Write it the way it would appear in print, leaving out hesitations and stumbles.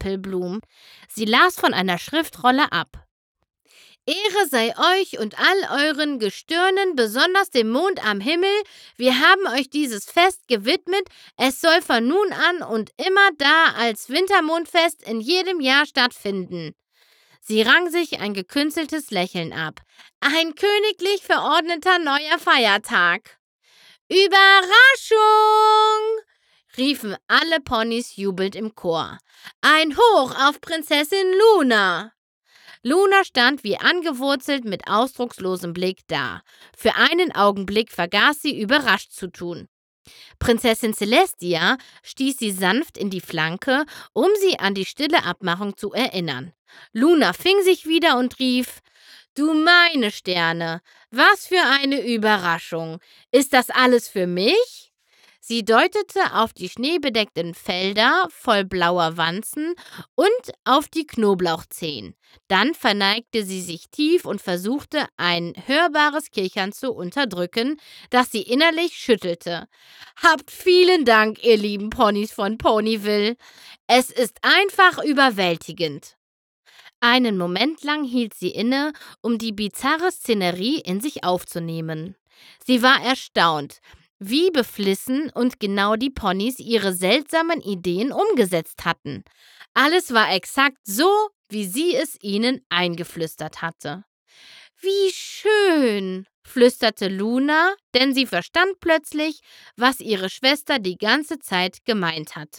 Apfelblum. Sie las von einer Schriftrolle ab. Ehre sei euch und all euren Gestirnen, besonders dem Mond am Himmel. Wir haben euch dieses Fest gewidmet. Es soll von nun an und immer da als Wintermondfest in jedem Jahr stattfinden. Sie rang sich ein gekünsteltes Lächeln ab. Ein königlich verordneter neuer Feiertag. Überraschung! Riefen alle Ponys jubelnd im Chor. Ein Hoch auf Prinzessin Luna! Luna stand wie angewurzelt mit ausdruckslosem Blick da. Für einen Augenblick vergaß sie, überrascht zu tun. Prinzessin Celestia stieß sie sanft in die Flanke, um sie an die stille Abmachung zu erinnern. Luna fing sich wieder und rief: »Du meine Sterne, was für eine Überraschung! Ist das alles für mich?« Sie deutete auf die schneebedeckten Felder voll blauer Wanzen und auf die Knoblauchzehen. Dann verneigte sie sich tief und versuchte, ein hörbares Kichern zu unterdrücken, das sie innerlich schüttelte. »Habt vielen Dank, ihr lieben Ponys von Ponyville. Es ist einfach überwältigend.« Einen Moment lang hielt sie inne, um die bizarre Szenerie in sich aufzunehmen. Sie war erstaunt, wie beflissen und genau die Ponys ihre seltsamen Ideen umgesetzt hatten. Alles war exakt so, wie sie es ihnen eingeflüstert hatte. »Wie schön«, flüsterte Luna, denn sie verstand plötzlich, was ihre Schwester die ganze Zeit gemeint hatte.